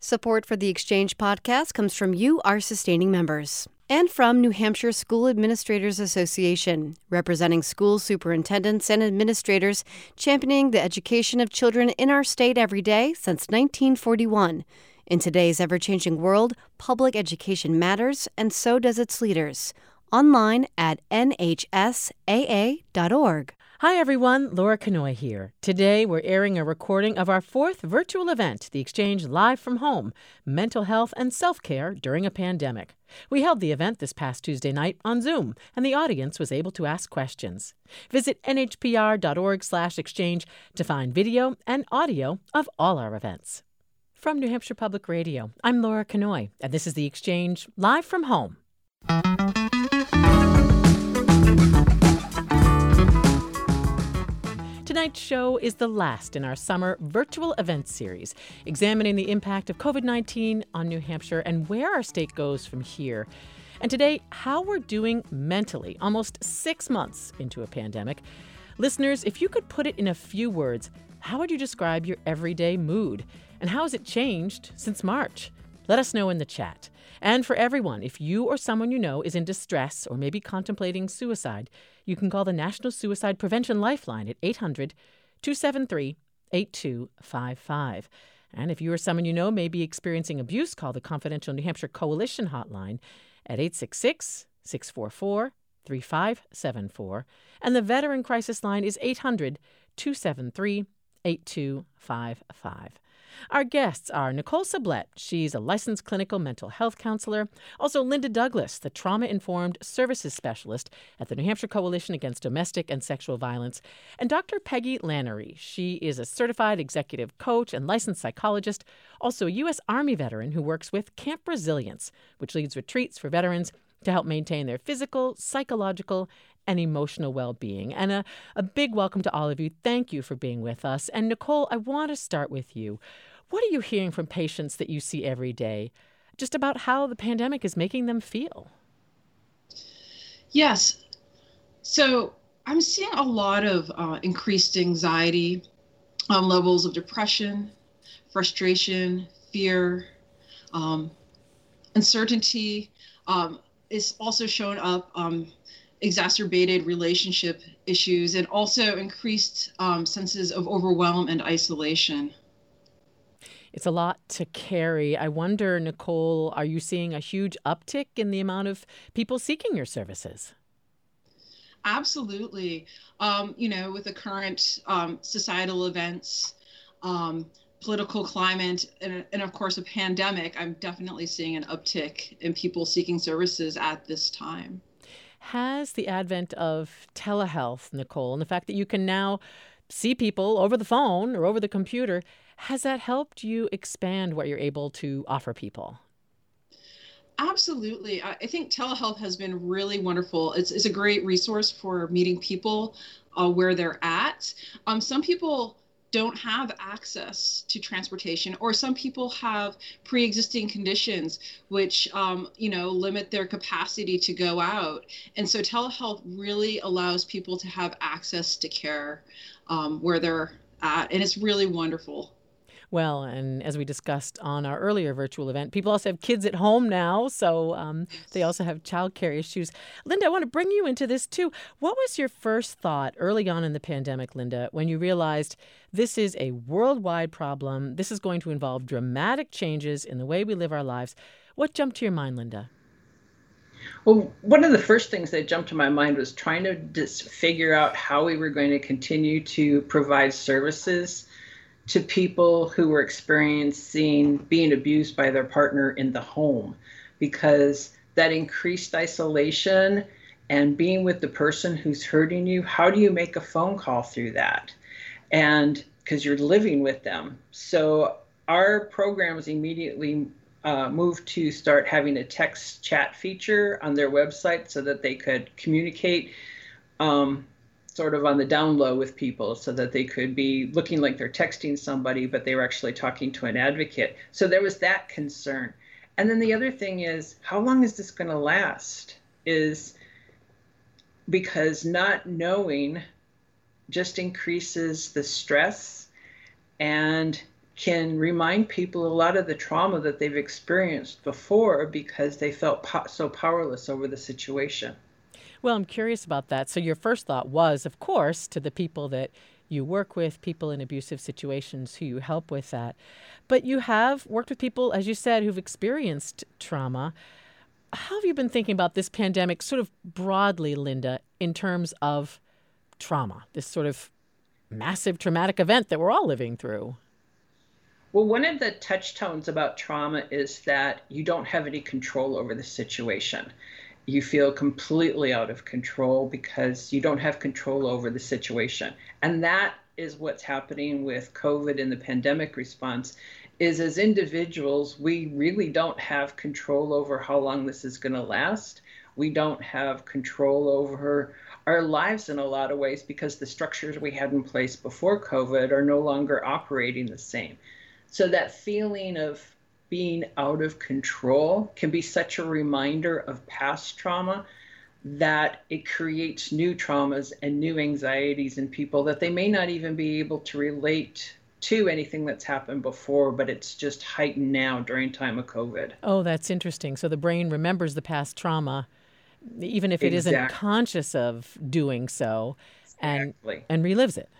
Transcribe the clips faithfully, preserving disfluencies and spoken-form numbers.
Support for the Exchange podcast comes from you, our sustaining members, and from New Hampshire School Administrators Association, representing school superintendents and administrators championing the education of children in our state every day since nineteen forty-one. In today's ever-changing world, public education matters, and so does its leaders. Online at N H S A A dot org. Hi everyone, Laura Kanoy here. Today we're airing a recording of our fourth virtual event, The Exchange Live from Home, Mental Health and Self-Care During a Pandemic. We held the event this past Tuesday night on Zoom, and the audience was able to ask questions. Visit N H P R dot org slash exchange to find video and audio of all our events. From New Hampshire Public Radio, I'm Laura Kanoy, and this is The Exchange Live from Home. Tonight's show is the last in our summer virtual event series, examining the impact of covid nineteen on New Hampshire and where our state goes from here. And today, how we're doing mentally, almost six months into a pandemic. Listeners, if you could put it in a few words, how would you describe your everyday mood? And how has it changed since March? Let us know in the chat. And for everyone, if you or someone you know is in distress or maybe contemplating suicide, you can call the National Suicide Prevention Lifeline at eight hundred, two seven three, eight two five five. And if you or someone you know may be experiencing abuse, call the Confidential New Hampshire Coalition Hotline at eight six six, six four four, three five seven four. And the Veteran Crisis Line is eight hundred, two seven three, eight two five five. Our guests are Nicole Sublette. She's a licensed clinical mental health counselor. Also, Linda Douglas, the trauma-informed services specialist at the New Hampshire Coalition Against Domestic and Sexual Violence. And Doctor Peggy Lannery. She is a certified executive coach and licensed psychologist, also a U S Army veteran who works with Camp Resilience, which leads retreats for veterans to help maintain their physical, psychological, and emotional well-being. And a, a big welcome to all of you. Thank you for being with us. And Nicole, I want to start with you. What are you hearing from patients that you see every day just about how the pandemic is making them feel? Yes. So I'm seeing a lot of uh, increased anxiety, um, levels of depression, frustration, fear, um, uncertainty. Um, is also shown up um, exacerbated relationship issues and also increased um, senses of overwhelm and isolation. It's a lot to carry. I wonder, Nicole, are you seeing a huge uptick in the amount of people seeking your services? Absolutely. Um, you know, with the current um, societal events, um, political climate, and, and of course a pandemic, I'm definitely seeing an uptick in people seeking services at this time. Has the advent of telehealth, Nicole, and the fact that you can now see people over the phone or over the computer, has that helped you expand what you're able to offer people? Absolutely. I think telehealth has been really wonderful. It's, it's a great resource for meeting people uh, where they're at. Um, some people don't have access to transportation, or some people have pre-existing conditions which um, you know limit their capacity to go out, and so telehealth really allows people to have access to care um, where they're at, and it's really wonderful. Well, and as we discussed on our earlier virtual event, people also have kids at home now, so um, they also have childcare issues. Linda, I want to bring you into this too. What was your first thought early on in the pandemic, Linda, when you realized this is a worldwide problem, this is going to involve dramatic changes in the way we live our lives? What jumped to your mind, Linda? Well, one of the first things that jumped to my mind was trying to just figure out how we were going to continue to provide services to people who were experiencing being abused by their partner in the home, because that increased isolation and being with the person who's hurting you, how do you make a phone call through that? And because you're living with them. So our programs immediately uh, moved to start having a text chat feature on their website so that they could communicate um, sort of on the down low with people, so that they could be looking like they're texting somebody, but they were actually talking to an advocate. So there was that concern. And then the other thing is, how long is this going to last? Is because not knowing just increases the stress and can remind people a lot of the trauma that they've experienced before because they felt po- so powerless over the situation. Well, I'm curious about that. So your first thought was, of course, to the people that you work with, people in abusive situations who you help with that. But you have worked with people, as you said, who've experienced trauma. How have you been thinking about this pandemic sort of broadly, Linda, in terms of trauma, this sort of massive traumatic event that we're all living through? Well, one of the touchstones about trauma is that you don't have any control over the situation. You feel completely out of control because you don't have control over the situation. And that is what's happening with COVID and the pandemic response, is as individuals, we really don't have control over how long this is going to last. We don't have control over our lives in a lot of ways because the structures we had in place before COVID are no longer operating the same. So that feeling of being out of control can be such a reminder of past trauma that it creates new traumas and new anxieties in people that they may not even be able to relate to anything that's happened before, but it's just heightened now during time of COVID. Oh, that's interesting. So the brain remembers the past trauma, even if it Exactly. isn't conscious of doing so, and Exactly. and relives it.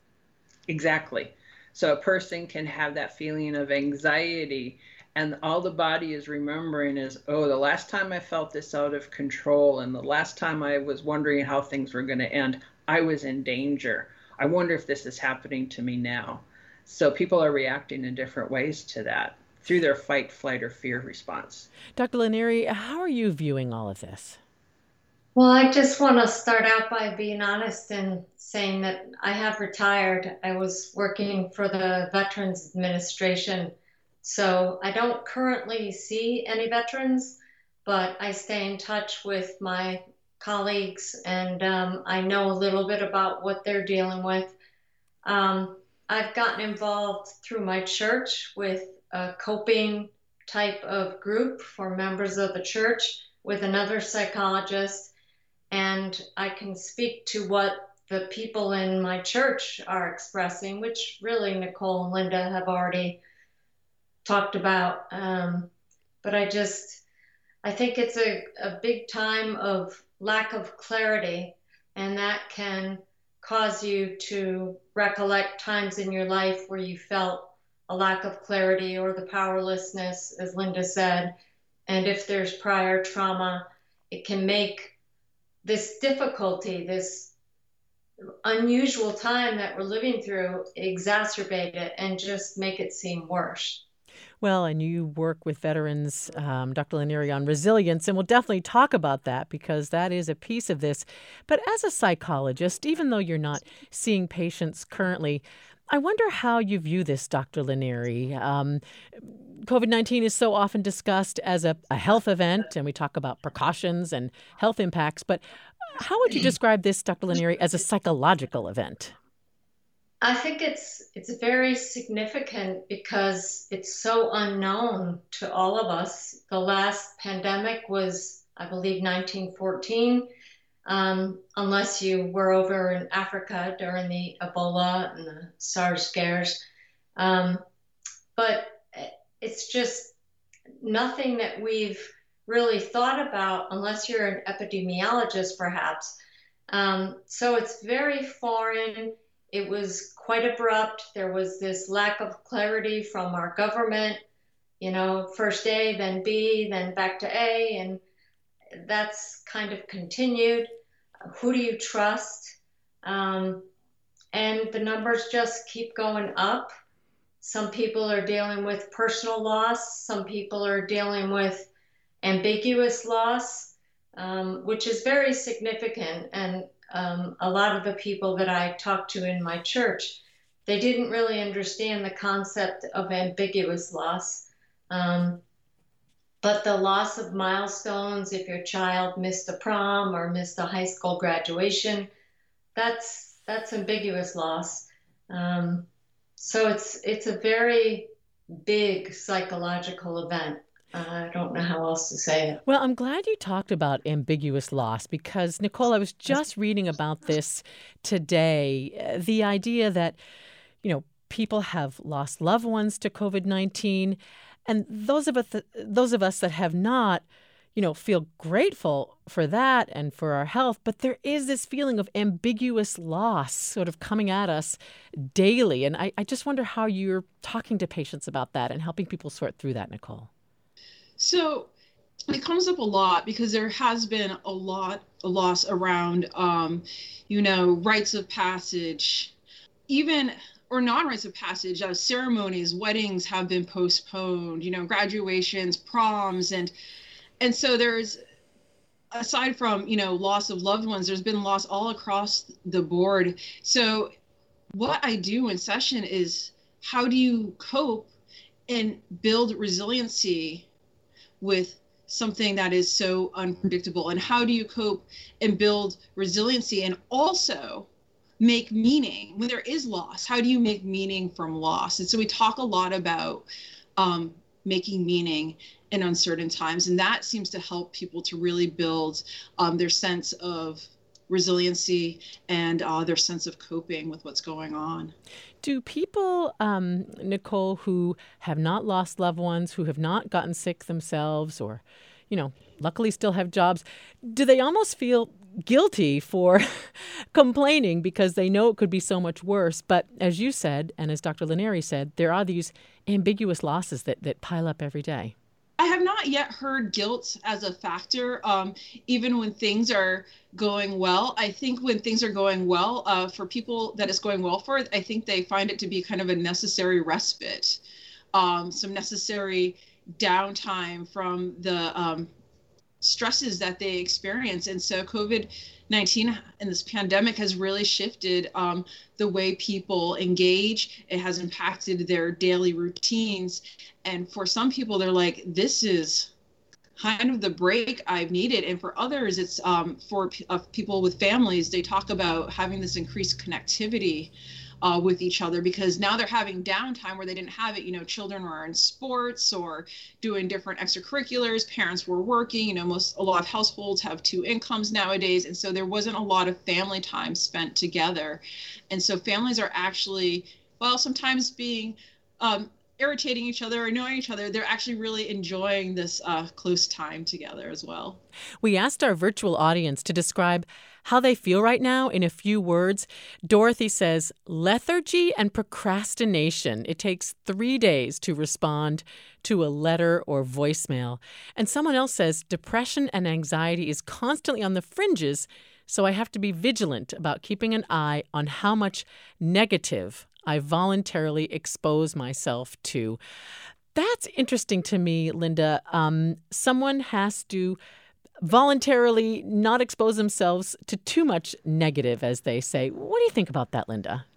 Exactly. So a person can have that feeling of anxiety, and all the body is remembering is, oh, the last time I felt this out of control, and the last time I was wondering how things were going to end, I was in danger. I wonder if this is happening to me now. So people are reacting in different ways to that through their fight, flight, or fear response. Doctor Lanieri, how are you viewing all of this? Well, I just want to start out by being honest and saying that I have retired. I was working for the Veterans Administration, so I don't currently see any veterans, but I stay in touch with my colleagues, and um, I know a little bit about what they're dealing with. Um, I've gotten involved through my church with a coping type of group for members of the church with another psychologist. And I can speak to what the people in my church are expressing, which really Nicole and Linda have already talked about. Um, but I just, I think it's a, a big time of lack of clarity, and that can cause you to recollect times in your life where you felt a lack of clarity or the powerlessness, as Linda said. And if there's prior trauma, it can make this difficulty, this unusual time that we're living through, exacerbate it and just make it seem worse. Well, and you work with veterans, um, Doctor Lanieri, on resilience, and we'll definitely talk about that because that is a piece of this. But as a psychologist, even though you're not seeing patients currently, I wonder how you view this, Doctor Lanieri. Um, COVID nineteen is so often discussed as a, a health event, and we talk about precautions and health impacts. But how would you describe this, Doctor Lanieri, as a psychological event? I think it's it's very significant because it's so unknown to all of us. The last pandemic was, I believe, nineteen fourteen. Um, unless you were over in Africa during the Ebola and the SARS scares. Um, but it's just nothing that we've really thought about unless you're an epidemiologist, perhaps. Um, so it's very foreign. It was quite abrupt. There was this lack of clarity from our government, you know, first A, then B, then back to A, and that's kind of continued. Who do you trust? Um, and the numbers just keep going up. Some people are dealing with personal loss. Some people are dealing with ambiguous loss, um, which is very significant. And um, a lot of the people that I talked to in my church, they didn't really understand the concept of ambiguous loss. Um, But the loss of milestones, if your child missed a prom or missed a high school graduation, that's that's ambiguous loss. Um, so it's it's a very big psychological event. Uh, I don't know how else to say it. Well, I'm glad you talked about ambiguous loss because, Nicole, I was just reading about this today. Uh, the idea that, you know, people have lost loved ones to COVID nineteen. And those of us, that, those of us that have not, you know, feel grateful for that and for our health. But there is this feeling of ambiguous loss sort of coming at us daily. And I, I just wonder how you're talking to patients about that and helping people sort through that, Nicole. So it comes up a lot because there has been a lot of loss around, um, you know, rites of passage, even or non-rites of passage, uh, ceremonies, weddings have been postponed, you know, graduations, proms, and and so there's, aside from, you know, loss of loved ones, there's been loss all across the board. So what I do in session is, how do you cope and build resiliency with something that is so unpredictable? And how do you cope and build resiliency and also make meaning when there is loss? How do you make meaning from loss? And so we talk a lot about um, making meaning in uncertain times, and that seems to help people to really build um, their sense of resiliency and uh, their sense of coping with what's going on. Do people, um, Nicole, who have not lost loved ones, who have not gotten sick themselves, or, you know, luckily still have jobs, do they almost feel guilty for complaining because they know it could be so much worse? But as you said, and as Doctor Lineri said, there are these ambiguous losses that, that pile up every day. I have not yet heard guilt as a factor, um, even when things are going well. I think when things are going well, uh, for people that it's going well for, I think they find it to be kind of a necessary respite, um, some necessary downtime from the um, stresses that they experience. And so COVID nineteen and this pandemic has really shifted um, the way people engage. It has impacted their daily routines. And for some people, they're like, this is kind of the break I've needed. And for others, it's um, for p- uh, people with families, they talk about having this increased connectivity Uh, with each other, because now they're having downtime where they didn't have it. You know, children were in sports or doing different extracurriculars. Parents were working. You know, most a lot of households have two incomes nowadays, and so there wasn't a lot of family time spent together. And so families are actually, well, sometimes being um, irritating each other or annoying each other. They're actually really enjoying this uh, close time together as well. We asked our virtual audience to describe how they feel right now in a few words. Dorothy says, lethargy and procrastination. It takes three days to respond to a letter or voicemail. And someone else says, depression and anxiety is constantly on the fringes, so I have to be vigilant about keeping an eye on how much negative I voluntarily expose myself to. That's interesting to me, Linda. Um, someone has to voluntarily not expose themselves to too much negative, as they say. What do you think about that, Linda?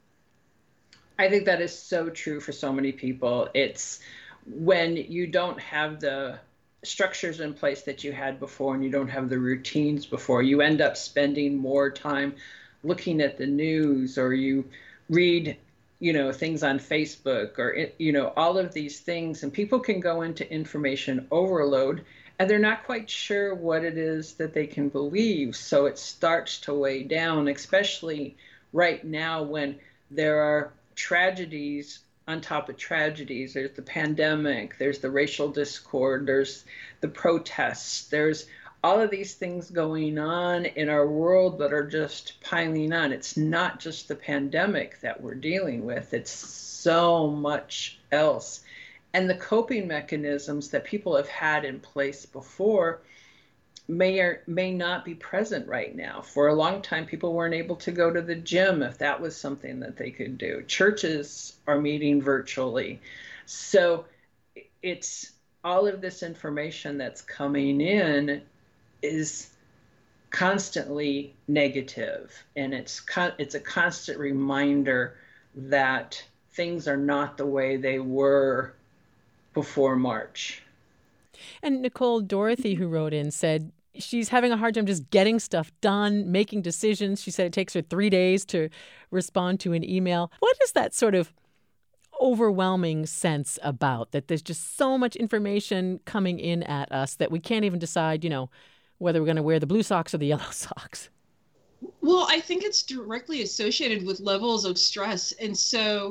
I think that is so true for so many people. It's when you don't have the structures in place that you had before and you don't have the routines before, you end up spending more time looking at the news, or you read, you know, things on Facebook, or, you know, all of these things, and people can go into information overload and they're not quite sure what it is that they can believe. So it starts to weigh down, especially right now when there are tragedies on top of tragedies. There's the pandemic, there's the racial discord, there's the protests, there's all of these things going on in our world that are just piling on. It's not just the pandemic that we're dealing with, it's so much else. And the coping mechanisms that people have had in place before may or may not be present right now. For a long time, people weren't able to go to the gym if that was something that they could do. Churches are meeting virtually. So it's all of this information that's coming in is constantly negative, and it's con- it's a constant reminder that things are not the way they were before March. And Nicole, Dorothy, who wrote in, said she's having a hard time just getting stuff done, making decisions. She said it takes her three days to respond to an email. What is that sort of overwhelming sense about, that there's just so much information coming in at us that we can't even decide, you know, whether we're going to wear the blue socks or the yellow socks? Well, I think it's directly associated with levels of stress. And so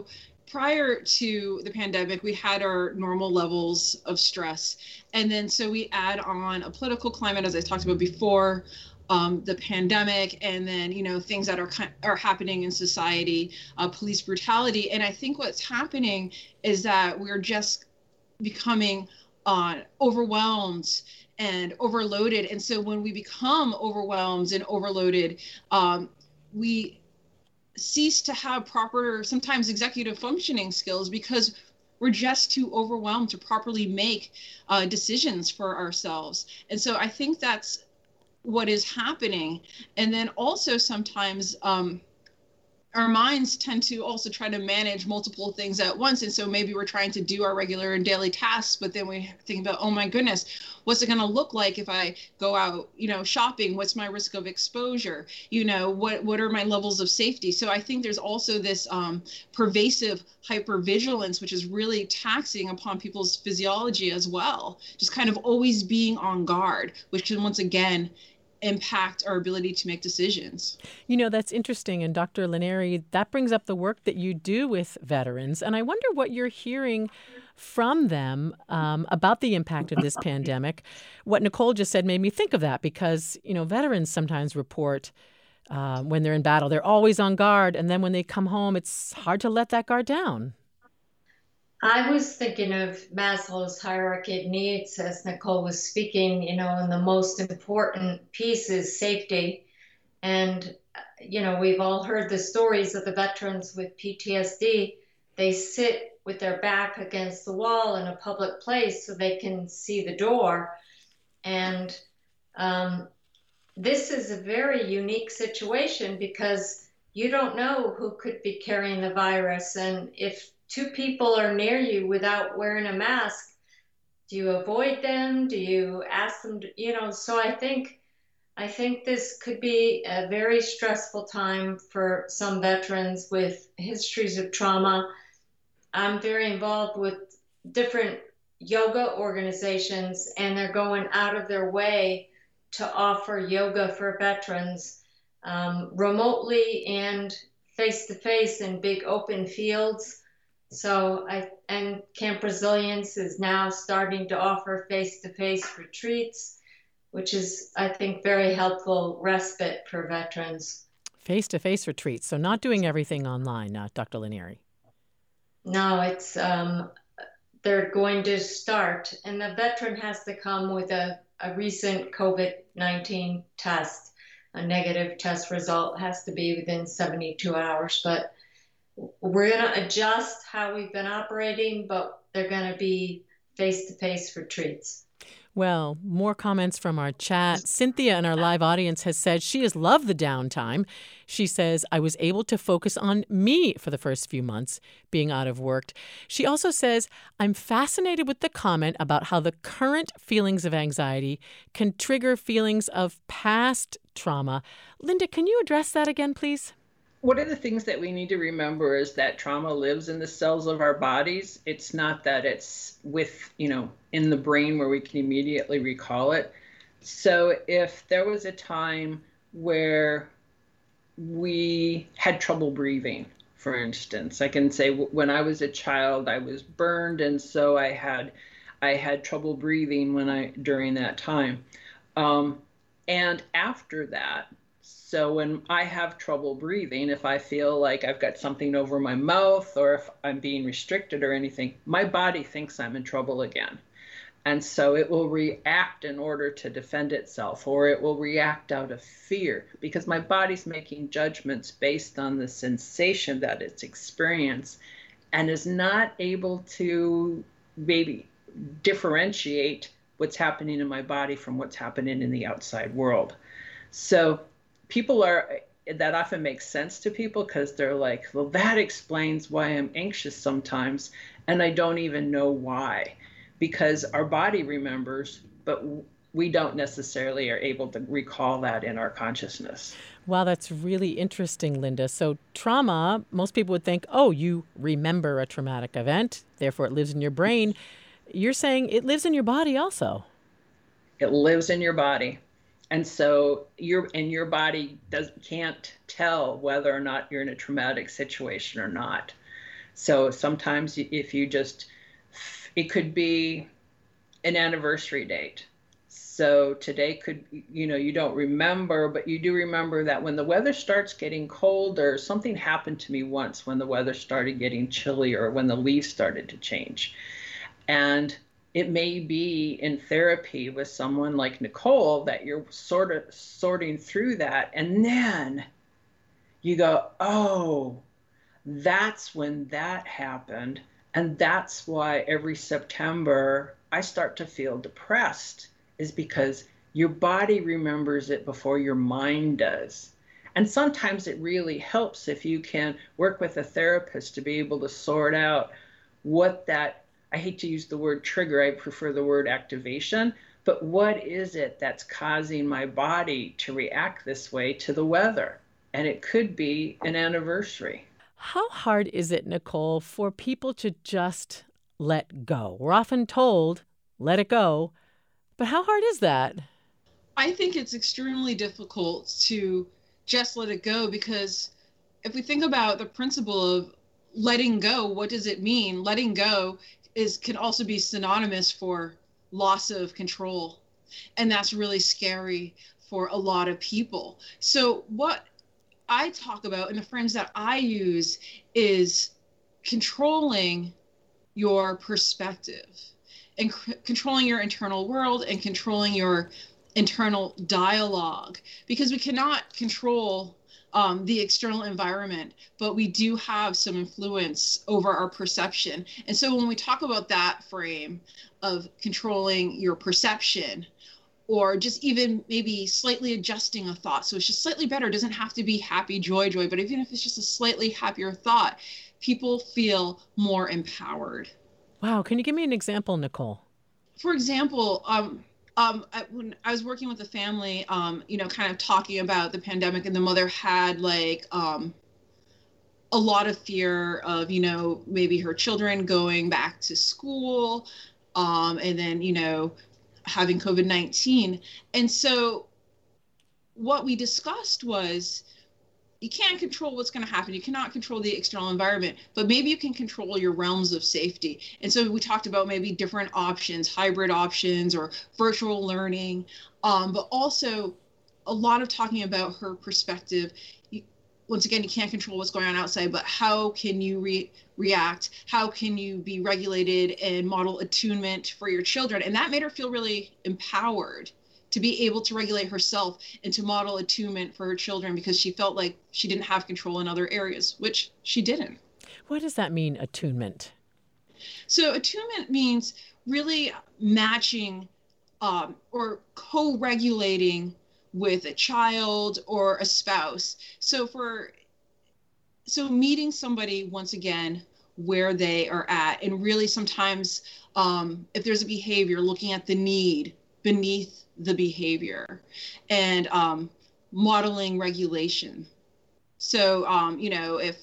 prior to the pandemic, we had our normal levels of stress. And then so we add on a political climate, as I talked about before, um, the pandemic, and then, you know, things that are are happening in society, uh, police brutality. And I think what's happening is that we're just becoming uh, overwhelmed and overloaded. And so when we become overwhelmed and overloaded, um, we cease to have proper, sometimes executive functioning skills, because we're just too overwhelmed to properly make uh, decisions for ourselves. And so I think that's what is happening. And then also sometimes um, our minds tend to also try to manage multiple things at once. And so maybe we're trying to do our regular and daily tasks, but then we think about, oh my goodness, what's it going to look like if I go out, you know, shopping? What's my risk of exposure? You know, what, what are my levels of safety? So I think there's also this um, pervasive hypervigilance, which is really taxing upon people's physiology as well. Just kind of always being on guard, which can once again impact our ability to make decisions. You know, that's interesting. And Doctor Lineri, that brings up the work that you do with veterans. And I wonder what you're hearing from them um, about the impact of this pandemic. What Nicole just said made me think of that, because, you know, veterans sometimes report uh, when they're in battle, they're always on guard. And then when they come home, it's hard to let that guard down. I was thinking of Maslow's hierarchy of needs as Nicole was speaking, you know, and the most important piece is safety. And, you know, we've all heard the stories of the veterans with P T S D. They sit with their back against the wall in a public place so they can see the door. And um, this is a very unique situation because you don't know who could be carrying the virus. And if two people are near you without wearing a mask, do you avoid them? Do you ask them to, you know, so I think, I think this could be a very stressful time for some veterans with histories of trauma. I'm very involved with different yoga organizations, and they're going out of their way to offer yoga for veterans um, remotely and face-to-face in big open fields. So I, and Camp Resilience is now starting to offer face-to-face retreats, which is, I think, very helpful respite for veterans. Face-to-face retreats. So not doing everything online, uh, Doctor Lineri. No, it's, um, they're going to start, and the veteran has to come with a, a recent COVID nineteen test. A negative test result has to be within seventy-two hours, but we're going to adjust how we've been operating, but they're going to be face-to-face retreats. Well, more comments from our chat. Cynthia in our live audience has said she has loved the downtime. She says, I was able to focus on me for the first few months being out of work. She also says, I'm fascinated with the comment about how the current feelings of anxiety can trigger feelings of past trauma. Linda, can you address that again, please? One of the things that we need to remember is that trauma lives in the cells of our bodies. It's not that it's with, you know, in the brain where we can immediately recall it. So if there was a time where we had trouble breathing, for instance, I can say when I was a child, I was burned, and so I had I had trouble breathing when I during that time. Um, and after that, so when I have trouble breathing, if I feel like I've got something over my mouth or if I'm being restricted or anything, my body thinks I'm in trouble again. And so it will react in order to defend itself, or it will react out of fear because my body's making judgments based on the sensation that it's experienced and is not able to maybe differentiate what's happening in my body from what's happening in the outside world. So people are, that often makes sense to people because they're like, well, that explains why I'm anxious sometimes, and I don't even know why, because our body remembers, but we don't necessarily are able to recall that in our consciousness. Wow, that's really interesting, Linda. So trauma, most people would think, oh, you remember a traumatic event, therefore it lives in your brain. You're saying it lives in your body also. It lives in your body. And so your and your body does can't tell whether or not you're in a traumatic situation or not. So sometimes if you just, it could be an anniversary date. So today could, you know, you don't remember, but you do remember that when the weather starts getting colder, something happened to me once when the weather started getting chillier, or when the leaves started to change. And it may be in therapy with someone like Nicole that you're sort of sorting through that. And then you go, oh, that's when that happened. And that's why every September I start to feel depressed, is because your body remembers it before your mind does. And sometimes it really helps if you can work with a therapist to be able to sort out what that, I hate to use the word trigger, I prefer the word activation, but what is it that's causing my body to react this way to the weather? And it could be an anniversary. How hard is it, Nicole, for people to just let go? We're often told, let it go. But how hard is that? I think it's extremely difficult to just let it go, because if we think about the principle of letting go, what does it mean? Letting go is can also be synonymous for loss of control. And that's really scary for a lot of people. So what I talk about and the frames that I use is controlling your perspective and c- controlling your internal world and controlling your internal dialogue, because we cannot control um, the external environment, but we do have some influence over our perception. And so when we talk about that frame of controlling your perception, or just even maybe slightly adjusting a thought, so it's just slightly better, it doesn't have to be happy, joy, joy, but even if it's just a slightly happier thought, people feel more empowered. Wow. Can you give me an example, Nicole? For example, um, um, I, when I was working with a family, um, you know, kind of talking about the pandemic, and the mother had like um, a lot of fear of, you know, maybe her children going back to school, um, and then, you know, having COVID nineteen. And so what we discussed was, you can't control what's going to happen. You cannot control the external environment, but maybe you can control your realms of safety. And so we talked about maybe different options, hybrid options or virtual learning, um, but also a lot of talking about her perspective. You, once again, you can't control what's going on outside, but how can you re- react? How can you be regulated and model attunement for your children? And that made her feel really empowered to be able to regulate herself and to model attunement for her children, because she felt like she didn't have control in other areas, which she didn't. What does that mean, attunement? So attunement means really matching um, or co-regulating with a child or a spouse. So for so meeting somebody once again where they are at, and really sometimes um, if there's a behavior, looking at the need beneath the behavior, and um, modeling regulation. So, um, you know, if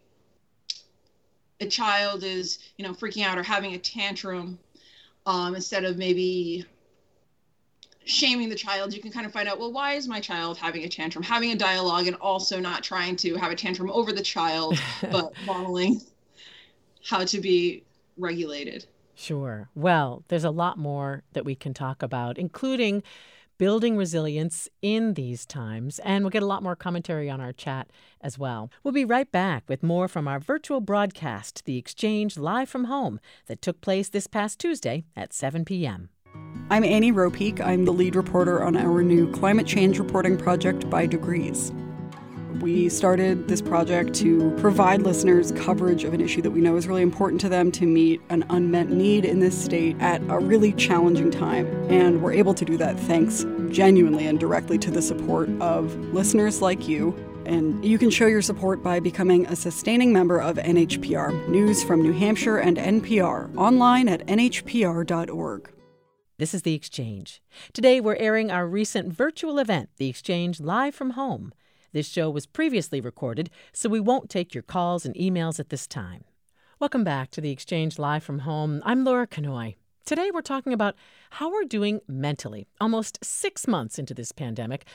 a child is, you know, freaking out or having a tantrum, um, instead of maybe shaming the child, you can kind of find out, well, why is my child having a tantrum? Having a dialogue, and also not trying to have a tantrum over the child, but modeling how to be regulated. Sure. Well, there's a lot more that we can talk about, including building resilience in these times, and we'll get a lot more commentary on our chat as well. We'll be right back with more from our virtual broadcast, The Exchange Live from Home, that took place this past Tuesday at seven p.m. I'm Annie Ropeek. I'm the lead reporter on our new climate change reporting project, By Degrees. We started this project to provide listeners coverage of an issue that we know is really important to them, to meet an unmet need in this state at a really challenging time. And we're able to do that thanks genuinely and directly to the support of listeners like you. And you can show your support by becoming a sustaining member of N H P R, News from New Hampshire and N P R, online at N H P R dot org. This is The Exchange. Today we're airing our recent virtual event, The Exchange Live from Home. This show was previously recorded, so we won't take your calls and emails at this time. Welcome back to The Exchange Live from Home. I'm Laura Kanoy. Today we're talking about how we're doing mentally, almost six months into this pandemic.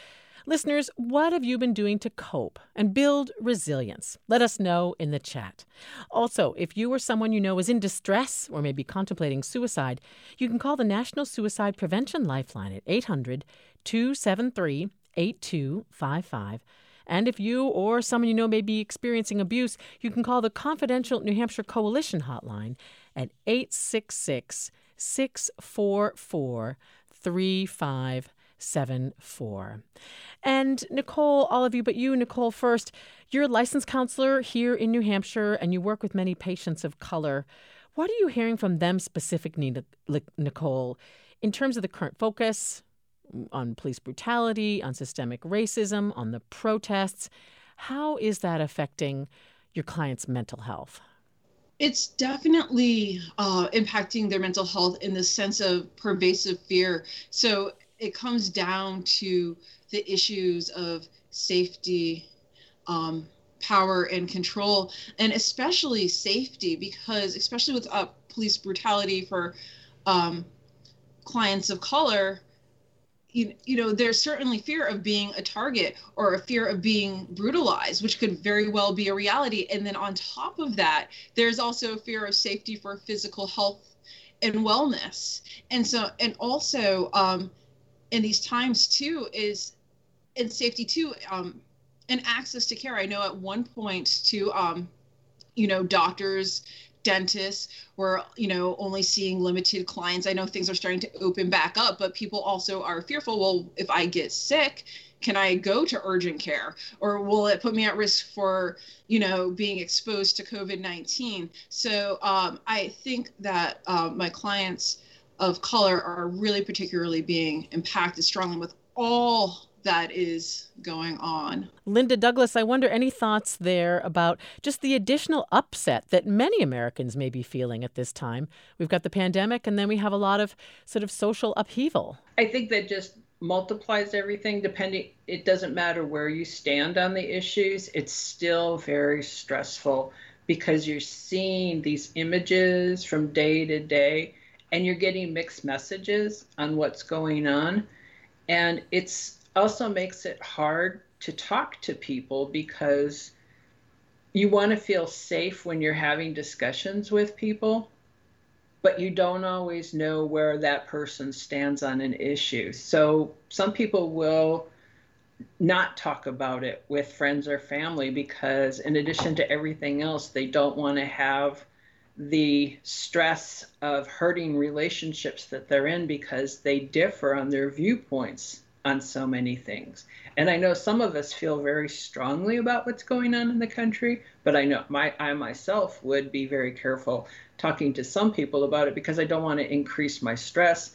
Listeners, what have you been doing to cope and build resilience? Let us know in the chat. Also, if you or someone you know is in distress or maybe contemplating suicide, you can call the National Suicide Prevention Lifeline at eight hundred, two seven three, eight two five five. And if you or someone you know may be experiencing abuse, you can call the confidential New Hampshire Coalition hotline at eight six six, six four four, three five seven four. And Nicole, all of you, but you, Nicole, first, you're a licensed counselor here in New Hampshire, and you work with many patients of color. What are you hearing from them specifically, Nicole, in terms of the current focus on police brutality, on systemic racism, on the protests? How is that affecting your clients' mental health? It's definitely uh, impacting their mental health in the sense of pervasive fear. So it comes down to the issues of safety, um, power, and control, and especially safety, because especially with uh, police brutality for um, clients of color, You, you know, there's certainly fear of being a target or a fear of being brutalized, which could very well be a reality. And then on top of that, there's also fear of safety for physical health and wellness. And so, and also um, in these times too, is in safety too, um, and access to care. I know at one point too, um, you know, doctors, dentists were, you know, only seeing limited clients. I know things are starting to open back up, but people also are fearful. Well, if I get sick, can I go to urgent care, or will it put me at risk for, you know, being exposed to COVID nineteen? So um, I think that uh, my clients of color are really particularly being impacted strongly with all that is going on. Linda Douglas, I wonder, any thoughts there about just the additional upset that many Americans may be feeling at this time? We've got the pandemic, and then we have a lot of sort of social upheaval. I think that just multiplies everything. Depending, it doesn't matter where you stand on the issues, it's still very stressful because you're seeing these images from day to day, and you're getting mixed messages on what's going on. And it's also makes it hard to talk to people because you want to feel safe when you're having discussions with people, but you don't always know where that person stands on an issue. So some people will not talk about it with friends or family because in addition to everything else, they don't want to have the stress of hurting relationships that they're in because they differ on their viewpoints on so many things. And I know some of us feel very strongly about what's going on in the country, but I know my I myself would be very careful talking to some people about it because I don't want to increase my stress,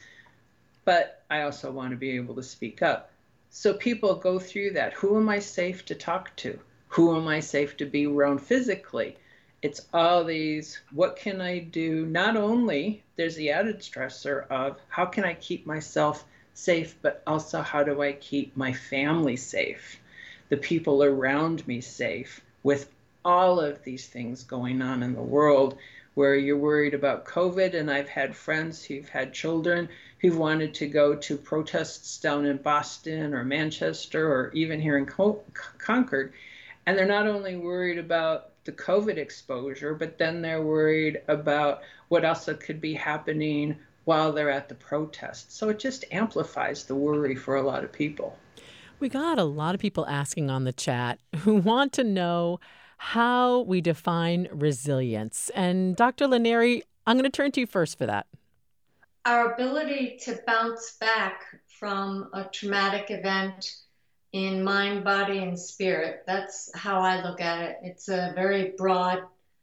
but I also want to be able to speak up. So people go through that. Who am I safe to talk to? Who am I safe to be around physically? It's all these, what can I do? Not only there's the added stressor of how can I keep myself safe, but also how do I keep my family safe, the people around me safe, with all of these things going on in the world where you're worried about COVID. And I've had friends who've had children who've wanted to go to protests down in Boston or Manchester or even here in Concord. And they're not only worried about the COVID exposure, but then they're worried about what else could be happening while they're at the protest. So it just amplifies the worry for a lot of people. We got a lot of people asking on the chat who want to know how we define resilience. And Doctor Lanieri, I'm going to turn to you first for that. Our ability to bounce back from a traumatic event in mind, body, and spirit. That's how I look at it. It's a very broad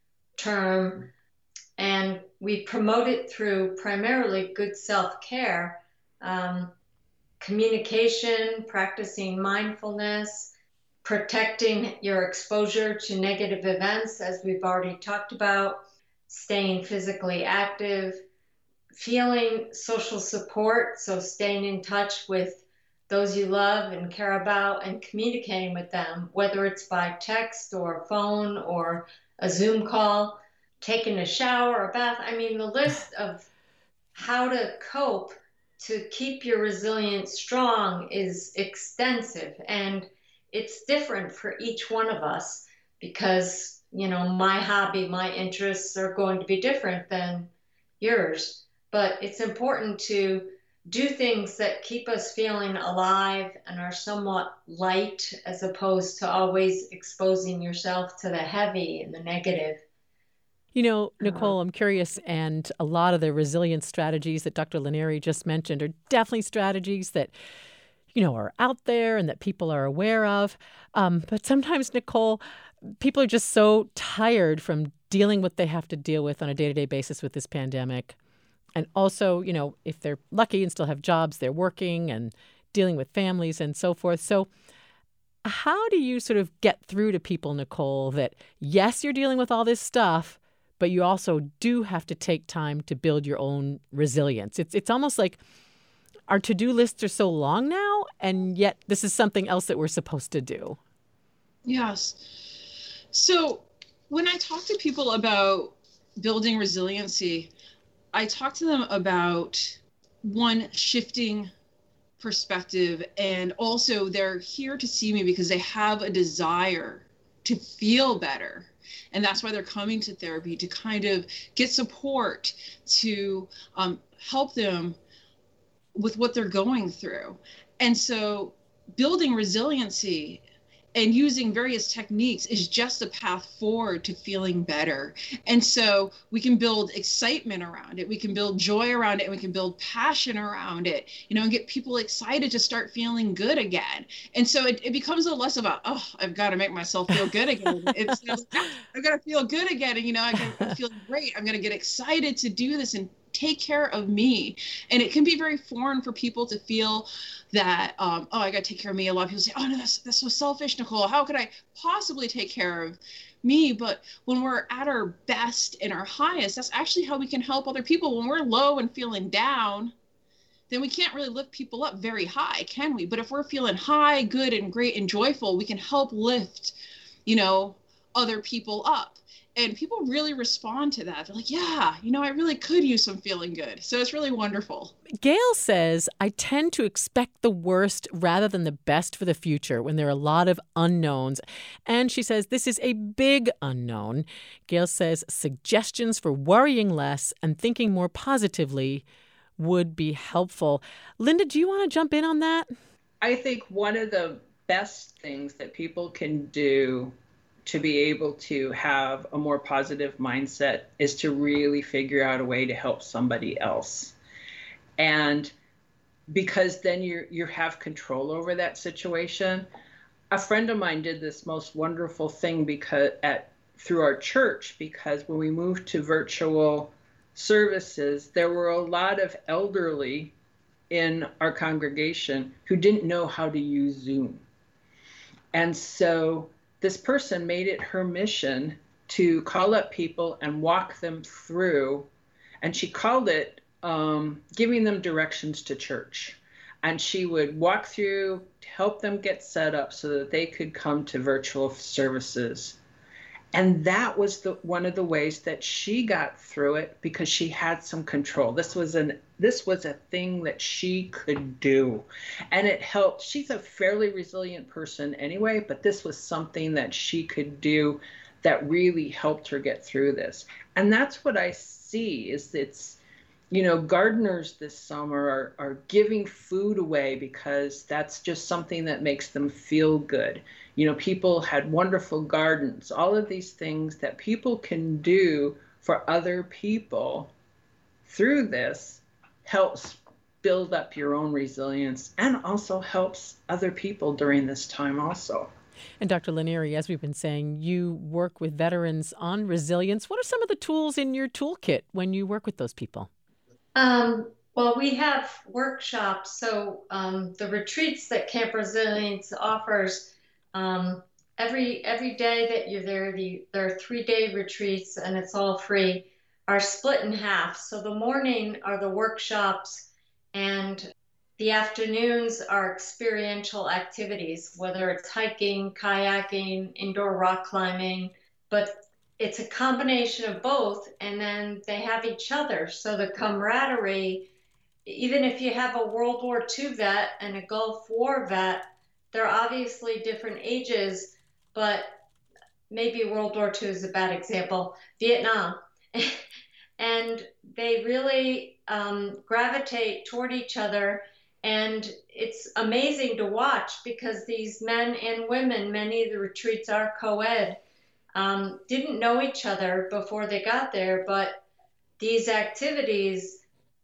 term, and we promote it through primarily good self-care, um, communication, practicing mindfulness, protecting your exposure to negative events, as we've already talked about, staying physically active, feeling social support, so staying in touch with those you love and care about and communicating with them, whether it's by text or phone or a Zoom call, taking a shower, a bath. I mean, the list of how to cope to keep your resilience strong is extensive, and it's different for each one of us because, you know, my hobby, my interests are going to be different than yours. But it's important to do things that keep us feeling alive and are somewhat light, as opposed to always exposing yourself to the heavy and the negative. You know, Nicole, I'm curious, and a lot of the resilience strategies that Doctor Lanieri just mentioned are definitely strategies that, you know, are out there and that people are aware of. Um, but sometimes, Nicole, people are just so tired from dealing with what they have to deal with on a day-to-day basis with this pandemic. And also, you know, if they're lucky and still have jobs, they're working and dealing with families and so forth. So how do you sort of get through to people, Nicole, that yes, you're dealing with all this stuff, but you also do have to take time to build your own resilience? It's it's almost like our to-do lists are so long now, and yet this is something else that we're supposed to do. Yes. So when I talk to people about building resiliency, I talk to them about, one, shifting perspective, and also they're here to see me because they have a desire to feel better. And that's why they're coming to therapy, to kind of get support, to um, help them with what they're going through. And so building resiliency and using various techniques is just a path forward to feeling better. And so we can build excitement around it. We can build joy around it. And we can build passion around it, you know, and get people excited to start feeling good again. And so it, it becomes a less about, oh, I've got to make myself feel good again. It's like, I've got to feel good again. And, you know, I can feel great. I'm going to get excited to do this and take care of me. And it can be very foreign for people to feel that, um, oh, I got to take care of me. A lot of people say, oh, no, that's, that's so selfish, Nicole. How could I possibly take care of me? But when we're at our best and our highest, that's actually how we can help other people. When we're low and feeling down, then we can't really lift people up very high, can we? But if we're feeling high, good, and great and joyful, we can help lift, you know, other people up. And people really respond to that. They're like, yeah, you know, I really could use some feeling good. So it's really wonderful. Gail says, I tend to expect the worst rather than the best for the future when there are a lot of unknowns. And she says, this is a big unknown. Gail says, suggestions for worrying less and thinking more positively would be helpful. Linda, do you want to jump in on that? I think one of the best things that people can do to be able to have a more positive mindset is to really figure out a way to help somebody else. And because then you you have control over that situation. A friend of mine did this most wonderful thing because at through our church, because when we moved to virtual services, there were a lot of elderly in our congregation who didn't know how to use Zoom. And so this person made it her mission to call up people and walk them through, and she called it um, giving them directions to church. And she would walk through to help them get set up so that they could come to virtual services. And that was the one of the ways that she got through it, because she had some control. This was an this was a thing that she could do. And it helped. She's a fairly resilient person anyway, but this was something that she could do that really helped her get through this. And that's what I see is it's, you know, gardeners this summer are, are giving food away because that's just something that makes them feel good. You know, people had wonderful gardens, all of these things that people can do for other people through this helps build up your own resilience and also helps other people during this time also. And Doctor Lanieri, as we've been saying, you work with veterans on resilience. What are some of the tools in your toolkit when you work with those people? Um, well, we have workshops. So um, the retreats that Camp Resilience offers, um, every every day that you're there, the, there are three-day retreats, and it's all free, are split in half. So the morning are the workshops, and the afternoons are experiential activities, whether it's hiking, kayaking, indoor rock climbing, but it's a combination of both, and then they have each other. So the camaraderie even if you have a World War Two vet and a Gulf War vet, they're obviously different ages, but maybe World War Two is a bad example, Vietnam. And they really um, gravitate toward each other. And it's amazing to watch because these men and women, many of the retreats are co-ed, um, didn't know each other before they got there. But these activities,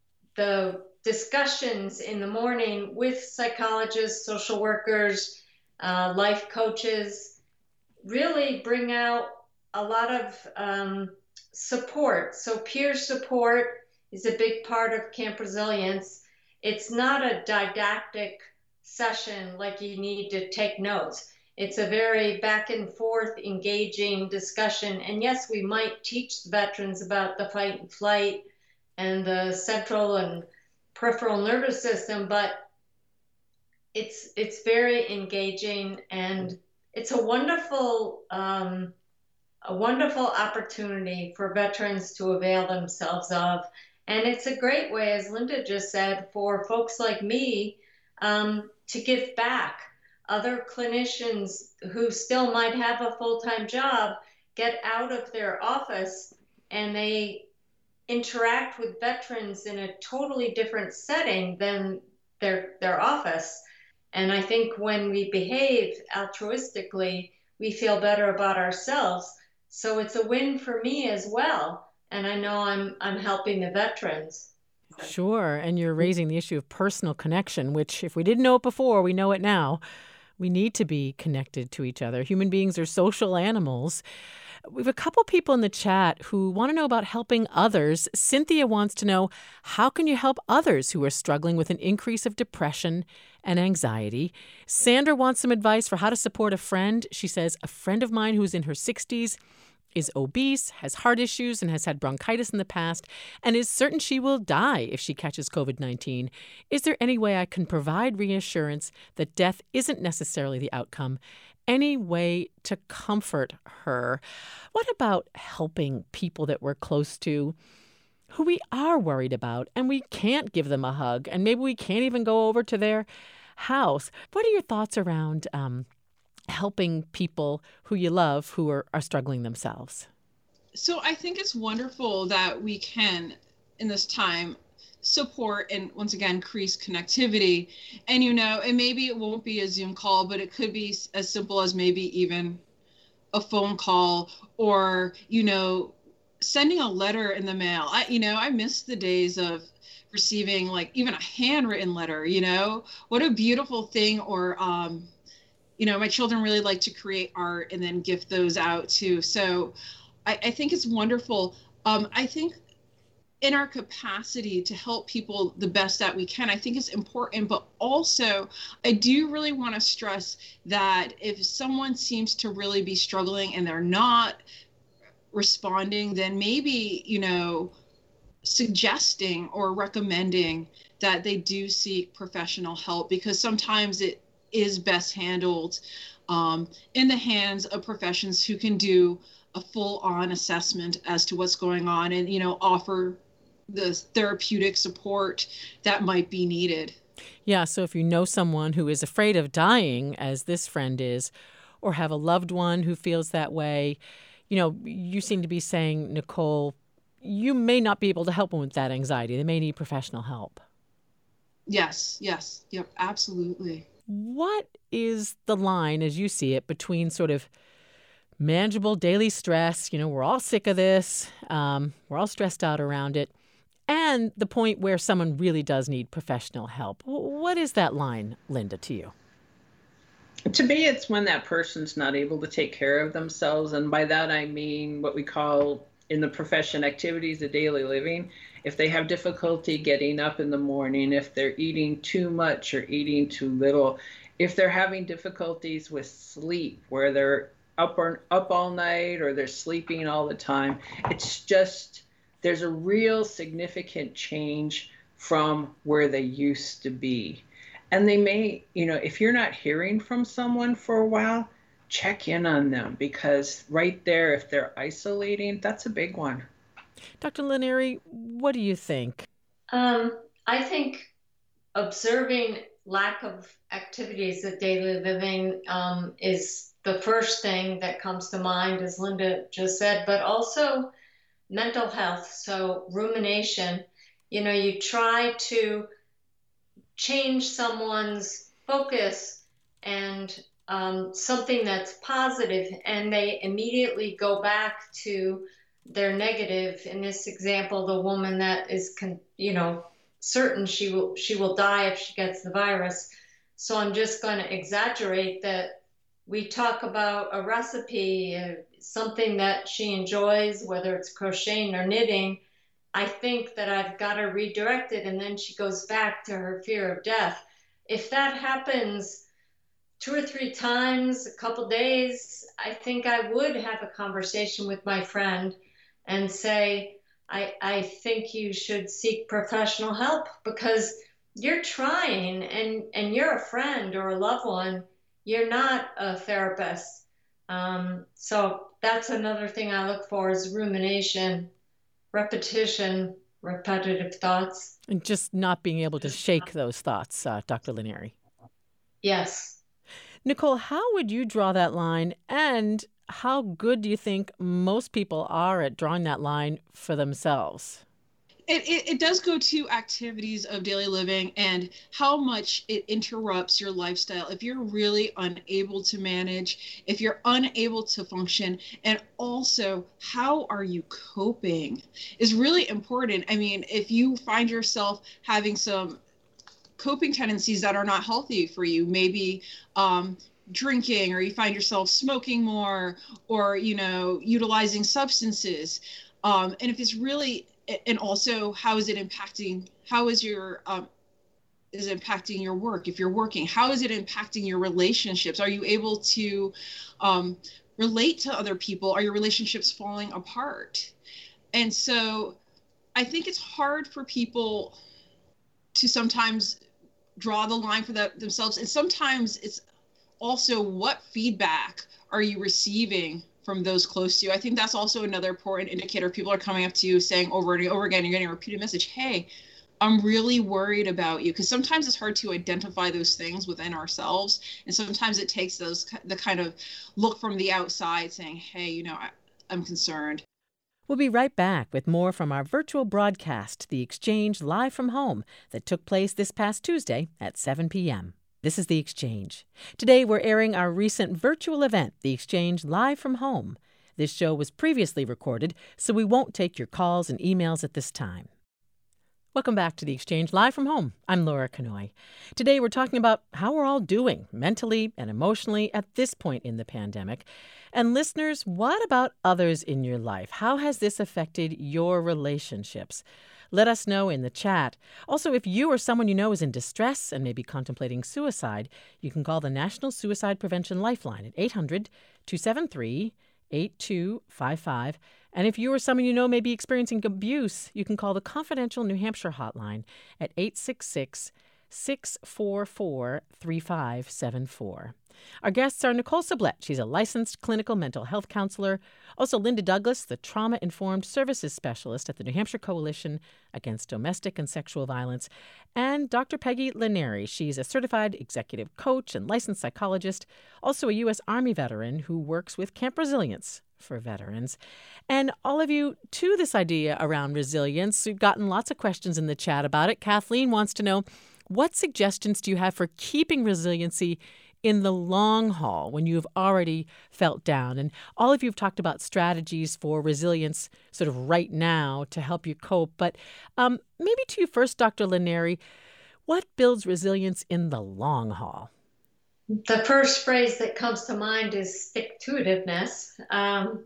the discussions in the morning with psychologists, social workers, uh, life coaches, really bring out a lot of um, support. So peer support is a big part of Camp Resilience. It's not a didactic session like you need to take notes. It's a very back and forth, engaging discussion. And yes, we might teach the veterans about the fight and flight and the central and peripheral nervous system, but it's it's very engaging, and it's a wonderful um, a wonderful opportunity for veterans to avail themselves of. And it's a great way, as Linda just said, for folks like me um, to give back. Other clinicians who still might have a full-time job get out of their office and they interact with veterans in a totally different setting than their their office. And I think when we behave altruistically, we feel better about ourselves. So it's a win for me as well. And I know I'm I'm helping the veterans. Sure. And you're raising the issue of personal connection, which if we didn't know it before, we know it now. We need to be connected to each other. Human beings are social animals. We have a couple people in the chat who want to know about helping others. Cynthia wants to know, how can you help others who are struggling with an increase of depression and anxiety? Sandra wants some advice for how to support a friend. She says, a friend of mine who's in her sixties is obese, has heart issues, and has had bronchitis in the past, and is certain she will die if she catches covid nineteen. Is there any way I can provide reassurance that death isn't necessarily the outcome? Any way to comfort her? What about helping people that we're close to who we are worried about and we can't give them a hug, and maybe we can't even go over to their house? What are your thoughts around um, helping people who you love who are, are struggling themselves? So I think it's wonderful that we can, in this time, support and once again increase connectivity. And you know, and maybe it won't be a Zoom call, but it could be as simple as maybe even a phone call, or you know, sending a letter in the mail. I you know, I miss the days of receiving like even a handwritten letter. You know, what a beautiful thing. Or um you know, my children really like to create art and then gift those out too. So I, I think it's wonderful. Um, I think in our capacity to help people the best that we can, I think it's important. But also, I do really want to stress that if someone seems to really be struggling and they're not responding, then maybe, you know, suggesting or recommending that they do seek professional help, because sometimes it is best handled um, in the hands of professions who can do a full-on assessment as to what's going on and, you know, offer the therapeutic support that might be needed. Yeah, so if you know someone who is afraid of dying, as this friend is, or have a loved one who feels that way, you know, you seem to be saying, Nicole, you may not be able to help them with that anxiety. They may need professional help. Yes, yes, yep, absolutely. What is the line, as you see it, between sort of manageable daily stress, you know, we're all sick of this, um, we're all stressed out around it, and the point where someone really does need professional help? What is that line, Linda, to you? To me, it's when that person's not able to take care of themselves. And by that, I mean what we call in the profession activities of daily living. If they have difficulty getting up in the morning, if they're eating too much or eating too little, if they're having difficulties with sleep, where they're up or up all night or they're sleeping all the time, it's just, there's a real significant change from where they used to be. And they may, you know, if you're not hearing from someone for a while, check in on them, because right there, if they're isolating, that's a big one. Doctor Lanieri, what do you think? Um, I think observing lack of activities of daily living um, is the first thing that comes to mind, as Linda just said, but also mental health. So rumination, you know, you try to change someone's focus and um, something that's positive, and they immediately go back to their negative. In this example, the woman that is, con- you know, certain she will she will die if she gets the virus. So I'm just going to exaggerate that. We talk about a recipe, uh, something that she enjoys, whether it's crocheting or knitting. I think that I've got to redirect it, and then she goes back to her fear of death. If that happens two or three times, a couple days, I think I would have a conversation with my friend and say, I, I think you should seek professional help, because you're trying, and, and you're a friend or a loved one. You're not a therapist. Um, so that's another thing I look for is rumination, repetition, repetitive thoughts. And just not being able to shake those thoughts, uh, Doctor Lanieri. Yes. Nicole, how would you draw that line, and how good do you think most people are at drawing that line for themselves? It, it, it does go to activities of daily living and how much it interrupts your lifestyle. If you're really unable to manage, if you're unable to function, and also how are you coping is really important. I mean, if you find yourself having some coping tendencies that are not healthy for you, maybe um, drinking, or you find yourself smoking more, or, you know, utilizing substances. Um, and if it's really, and also how is it impacting, how is your, um, is it impacting your work? If you're working, how is it impacting your relationships? Are you able to um, relate to other people? Are your relationships falling apart? And so I think it's hard for people to sometimes draw the line for that themselves. And sometimes it's also, what feedback are you receiving from those close to you? I think that's also another important indicator. People are coming up to you saying over and over again, you're getting a repeated message, hey, I'm really worried about you. Because sometimes it's hard to identify those things within ourselves. And sometimes it takes those, the kind of look from the outside saying, hey, you know, I, I'm concerned. We'll be right back with more from our virtual broadcast, The Exchange Live from Home, that took place this past Tuesday at seven p.m. This is The Exchange. Today we're airing our recent virtual event, The Exchange Live from Home. This show was previously recorded, so we won't take your calls and emails at this time. Welcome back to The Exchange Live from Home. I'm Laura Kanoy. Today we're talking about how we're all doing mentally and emotionally at this point in the pandemic. And listeners, what about others in your life? How has this affected your relationships? Let us know in the chat. Also, if you or someone you know is in distress and may be contemplating suicide, you can call the National Suicide Prevention Lifeline at eight hundred, two seven three, eight two five five. And if you or someone you know may be experiencing abuse, you can call the confidential New Hampshire hotline at eight six six, six four four, three five seven four. Our guests are Nicole Sublette. She's a licensed clinical mental health counselor. Also, Linda Douglas, the trauma-informed services specialist at the New Hampshire Coalition Against Domestic and Sexual Violence. And Doctor Peggy Lanieri. She's a certified executive coach and licensed psychologist. Also a U S Army veteran who works with Camp Resilience for veterans. And all of you, to this idea around resilience, we've gotten lots of questions in the chat about it. Kathleen wants to know, what suggestions do you have for keeping resiliency in the long haul when you've already felt down? And all of you have talked about strategies for resilience sort of right now to help you cope. But um, maybe to you first, Doctor Lanieri, what builds resilience in the long haul? The first phrase that comes to mind is stick-to-itiveness. Um,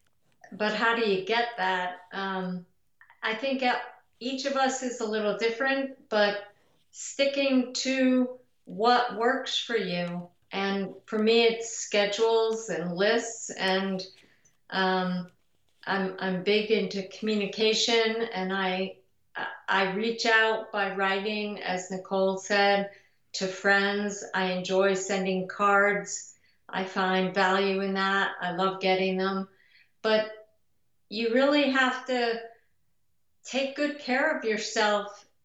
but how do you get that? Um, I think each of us is a little different, but sticking to what works for you. And for me, it's schedules and lists, and um, I'm I'm big into communication, and I I reach out by writing, as Nicole said, to friends. I enjoy sending cards. I find value in that. I love getting them. But you really have to take good care of yourself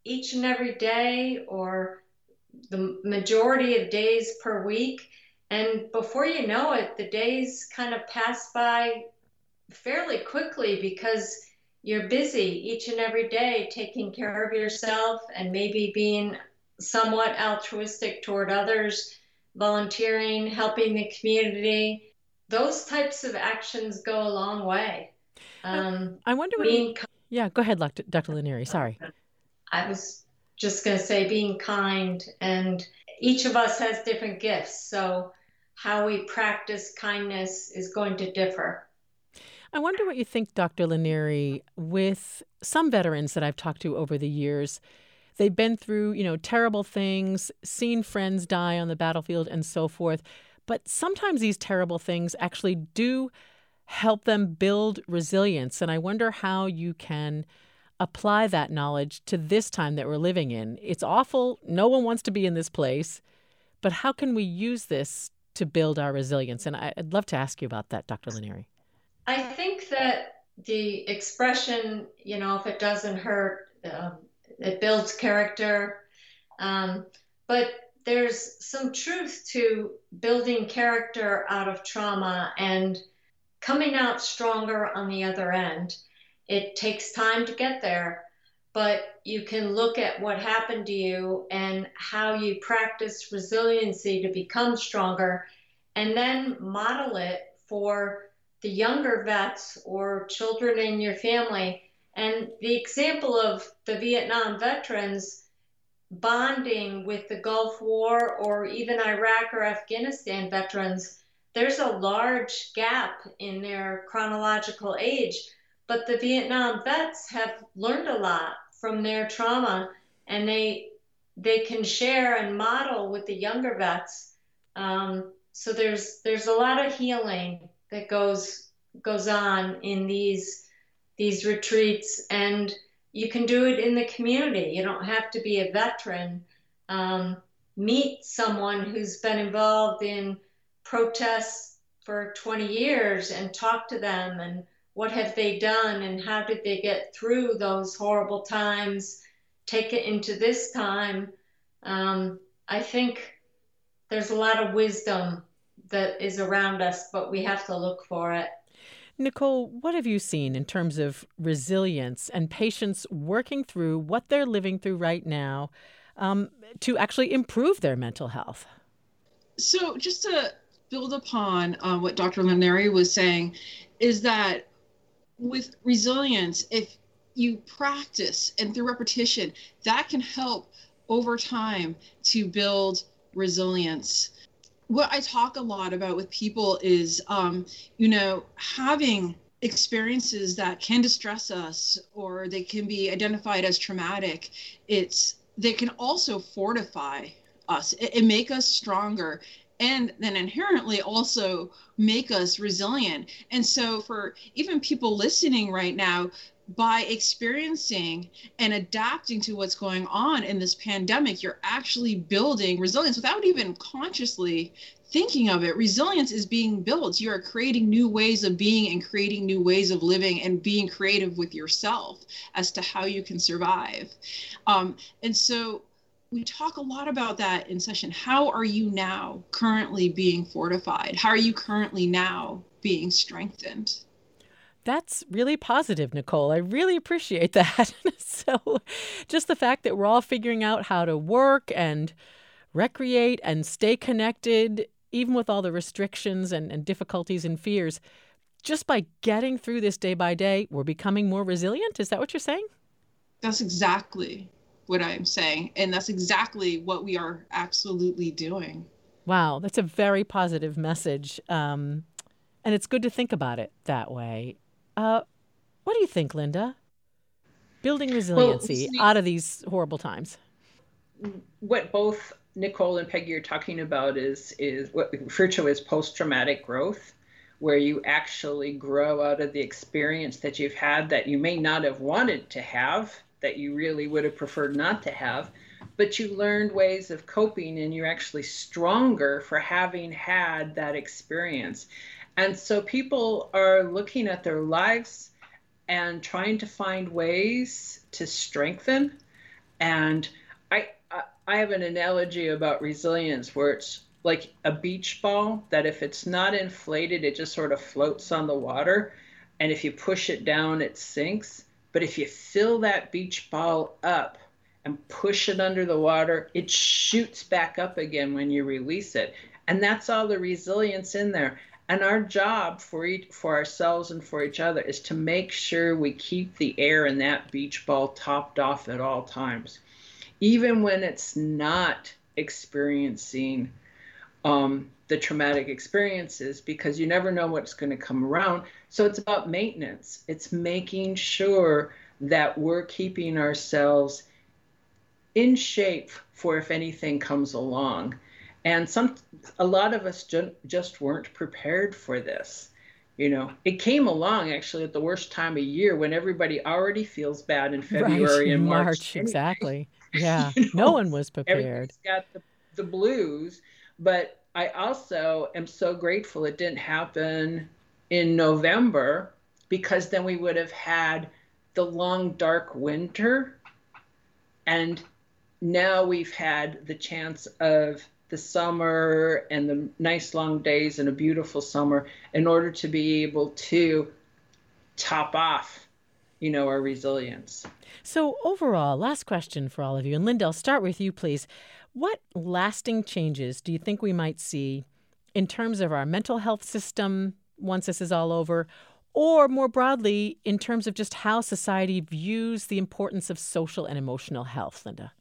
each and every day or the majority of days per week. And before you know it, the days kind of pass by fairly quickly because you're busy each and every day taking care of yourself and maybe being somewhat altruistic toward others, volunteering, helping the community. Those types of actions go a long way. Um, I wonder what being, you, yeah, go ahead, Doctor Lanieri, sorry. I was just going to say being kind, and each of us has different gifts, so how we practice kindness is going to differ. I wonder what you think, Doctor Lanieri, with some veterans that I've talked to over the years. They've been through, you know, terrible things, seen friends die on the battlefield and so forth. But sometimes these terrible things actually do help them build resilience. And I wonder how you can apply that knowledge to this time that we're living in. It's awful. No one wants to be in this place. But how can we use this to build our resilience? And I'd love to ask you about that, Doctor Lanieri. I think that the expression, you know, if it doesn't hurt, um, it builds character. Um, but there's some truth to building character out of trauma and coming out stronger on the other end. It takes time to get there, but you can look at what happened to you and how you practice resiliency to become stronger, and then model it for the younger vets or children in your family. And the example of the Vietnam veterans bonding with the Gulf War or even Iraq or Afghanistan veterans, there's a large gap in their chronological age, but the Vietnam vets have learned a lot from their trauma, and they they can share and model with the younger vets. Um, so there's there's a lot of healing that goes goes on in these these retreats, and you can do it in the community. You don't have to be a veteran. Um, meet someone who's been involved in protests for twenty years and talk to them, and what have they done and how did they get through those horrible times, take it into this time. Um, I think there's a lot of wisdom that is around us, but we have to look for it. Nicole, what have you seen in terms of resilience and patients working through what they're living through right now um, to actually improve their mental health? So just to build upon uh, what Doctor Lanieri was saying, is that with resilience, if you practice and through repetition, that can help over time to build resilience. What I talk a lot about with people is, um, you know, having experiences that can distress us or they can be identified as traumatic. It's they can also fortify us and make us stronger, and then inherently also make us resilient. And so for even people listening right now, by experiencing and adapting to what's going on in this pandemic, you're actually building resilience without even consciously thinking of it. Resilience is being built. You are creating new ways of being and creating new ways of living and being creative with yourself as to how you can survive. Um, and so we talk a lot about that in session. How are you now currently being fortified? How are you currently now being strengthened? That's really positive, Nicole. I really appreciate that. So just the fact that we're all figuring out how to work and recreate and stay connected, even with all the restrictions and, and difficulties and fears, just by getting through this day by day, we're becoming more resilient. Is that what you're saying? That's exactly what I'm saying. And that's exactly what we are absolutely doing. Wow, that's a very positive message. Um, and it's good to think about it that way. Uh, what do you think, Linda? Building resiliency well, out of these horrible times. What both Nicole and Peggy are talking about is, is what we refer to as post-traumatic growth, where you actually grow out of the experience that you've had that you may not have wanted to have, that you really would have preferred not to have, but you learned ways of coping and you're actually stronger for having had that experience. And so people are looking at their lives and trying to find ways to strengthen And I, I, I have an analogy about resilience where it's like a beach ball that if it's not inflated, it just sort of floats on the water. And if you push it down, it sinks. But if you fill that beach ball up and push it under the water, it shoots back up again when you release it. And that's all the resilience in there. And our job for each, for ourselves and for each other is to make sure we keep the air in that beach ball topped off at all times, even when it's not experiencing um, the traumatic experiences, because you never know what's going to come around. So it's about maintenance. It's making sure that we're keeping ourselves in shape for if anything comes along. And some, a lot of us ju- just weren't prepared for this. You know, it came along actually at the worst time of year when everybody already feels bad in February right, and March. March anyway. Exactly. Yeah, you know, no one was prepared. Everybody's got the, the blues, but I also am so grateful it didn't happen in November, because then we would have had the long, dark winter. And now we've had the chance of the summer and the nice long days and a beautiful summer in order to be able to top off, you know, our resilience. So overall, last question for all of you. And Linda, I'll start with you, please. What lasting changes do you think we might see in terms of our mental health system once this is all over, or more broadly, in terms of just how society views the importance of social and emotional health, Linda?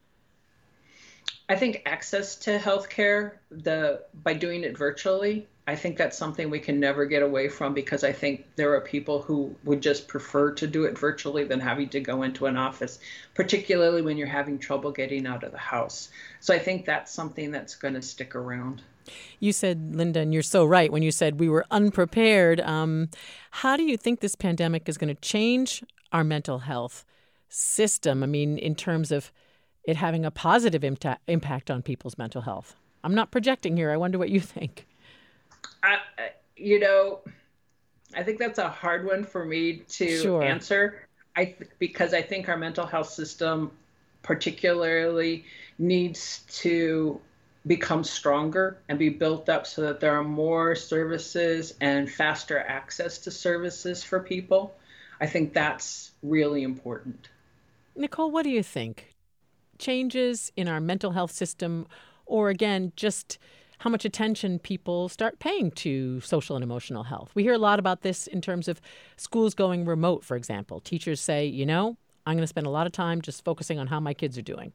I think access to healthcare, the by doing it virtually, I think that's something we can never get away from, because I think there are people who would just prefer to do it virtually than having to go into an office, particularly when you're having trouble getting out of the house. So I think that's something that's going to stick around. You said, Linda, and you're so right, when you said we were unprepared. Um, how do you think this pandemic is going to change our mental health system? I mean, in terms of it having a positive imta- impact on people's mental health. I'm not projecting here. I wonder what you think. I, you know, I think that's a hard one for me to sure. answer. I because I think our mental health system particularly needs to become stronger and be built up so that there are more services and faster access to services for people. I think that's really important. Nicole, what do you think? Changes in our mental health system, or again, just how much attention people start paying to social and emotional health? We hear a lot about this in terms of schools going remote, for example. Teachers say, you know, I'm going to spend a lot of time just focusing on how my kids are doing.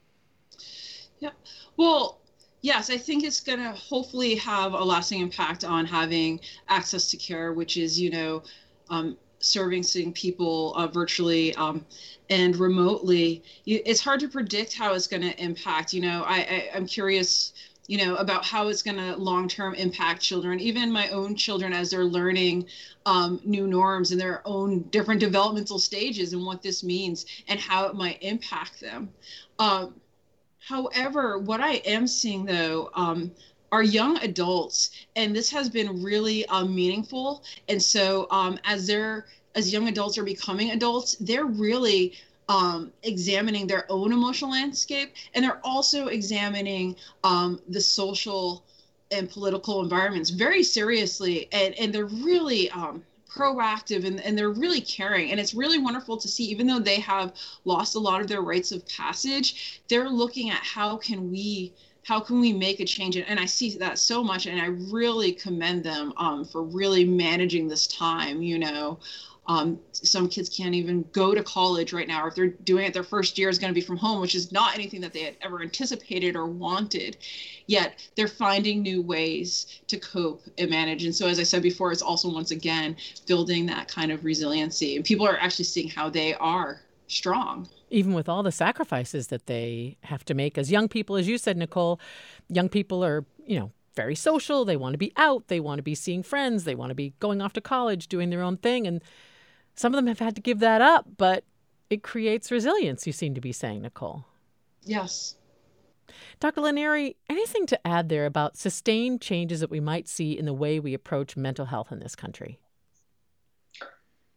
Yeah. Well, yes, I think it's going to hopefully have a lasting impact on having access to care, which is, you know, um, servicing people uh, virtually um, and remotely. It's hard to predict how it's going to impact. You know, I, I, I'm curious, you know, about how it's going to long-term impact children, even my own children, as they're learning um, new norms in their own different developmental stages, and what this means and how it might impact them. Um, however, what I am seeing, though, um, are young adults, and this has been really um, meaningful. And so um, as they're as young adults are becoming adults, they're really um, examining their own emotional landscape, and they're also examining um, the social and political environments very seriously, and, and they're really um, proactive, and, and they're really caring. And it's really wonderful to see, even though they have lost a lot of their rites of passage, they're looking at how can we how can we make a change? And I see that so much, and I really commend them um, for really managing this time. You know, um, some kids can't even go to college right now, or if they're doing it, their first year is going to be from home, which is not anything that they had ever anticipated or wanted. Yet they're finding new ways to cope and manage. And so, as I said before, it's also, once again, building that kind of resiliency. And people are actually seeing how they are strong. Even with all the sacrifices that they have to make as young people, as you said, Nicole, young people are, you know, very social. They want to be out. They want to be seeing friends. They want to be going off to college, doing their own thing. And some of them have had to give that up, but it creates resilience, you seem to be saying, Nicole. Yes. Doctor Lanieri, anything to add there about sustained changes that we might see in the way we approach mental health in this country?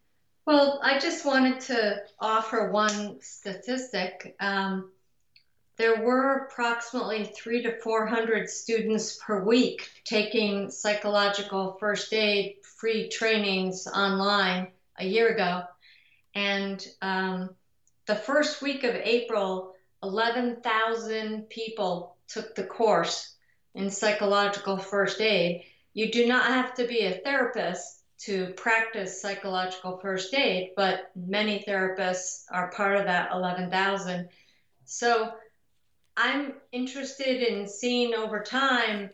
Well, I just wanted to offer one statistic. Um, there were approximately three to four hundred students per week taking psychological first aid free trainings online a year ago. And um, the first week of April, eleven thousand people took the course in psychological first aid. You do not have to be a therapist to practice psychological first aid, but many therapists are part of that eleven thousand. So I'm interested in seeing over time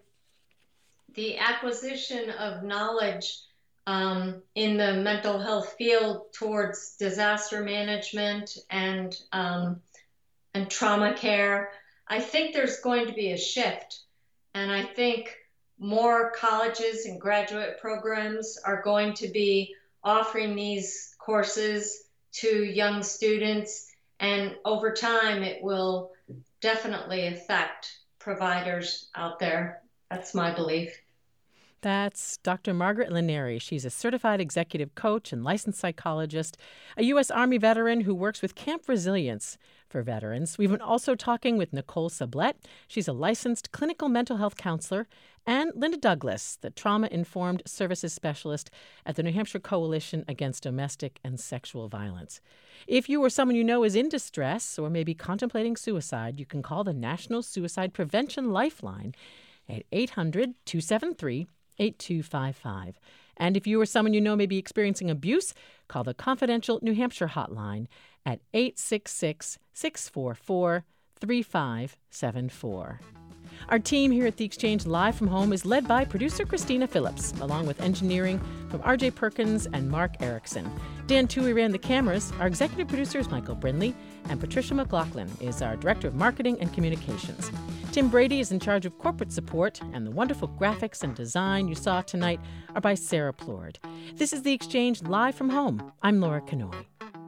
the acquisition of knowledge um, in the mental health field towards disaster management and um, and trauma care. I think there's going to be a shift, and I think more colleges and graduate programs are going to be offering these courses to young students, and over time it will definitely affect providers out there. That's my belief. That's Doctor Margaret Lanieri. She's a certified executive coach and licensed psychologist, a U S Army veteran who works with Camp Resilience for veterans. We've been also talking with Nicole Sublette. She's a licensed clinical mental health counselor, and Linda Douglas, the trauma-informed services specialist at the New Hampshire Coalition Against Domestic and Sexual Violence. If you or someone you know is in distress or maybe contemplating suicide, you can call the National Suicide Prevention Lifeline at eight hundred, two seven three, eight two five five. And if you or someone you know may be experiencing abuse, call the Confidential New Hampshire hotline at eight six six, six four four, three five seven four. Our team here at The Exchange Live from Home is led by producer Christina Phillips, along with engineering from R J Perkins and Mark Erickson. Dan Toohey ran the cameras. Our executive producer is Michael Brindley, and Patricia McLaughlin is our director of marketing and communications. Tim Brady is in charge of corporate support, and the wonderful graphics and design you saw tonight are by Sarah Plord. This is The Exchange Live from Home. I'm Laura Canoy.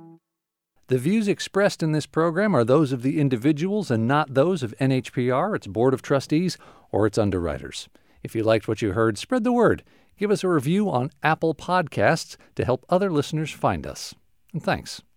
The views expressed in this program are those of the individuals and not those of N H P R, its Board of Trustees, or its underwriters. If you liked what you heard, spread the word. Give us a review on Apple Podcasts to help other listeners find us. And thanks.